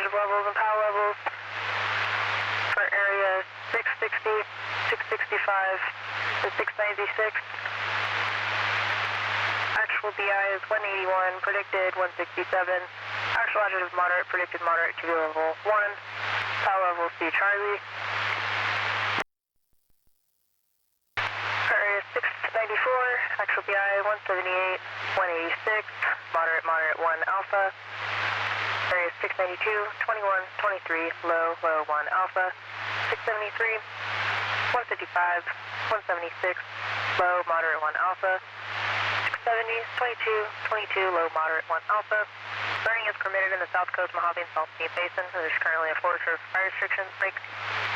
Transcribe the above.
levels and power levels for area 660, 665 to 696. Actual BI is 181, predicted 167. Actual altitude is moderate, predicted moderate to level 1. Power level C Charlie. For area 694, actual BI 178, 186, moderate, moderate 1 alpha. Area 692, 21, 23, low, low 1 alpha. 673, 155, 176, low, moderate 1 alpha. 670, 22, 22, low, moderate 1 alpha. Burning is permitted in the South Coast Mojave and Salt Sea Basin. There's currently a Forest Service fire restriction. Break.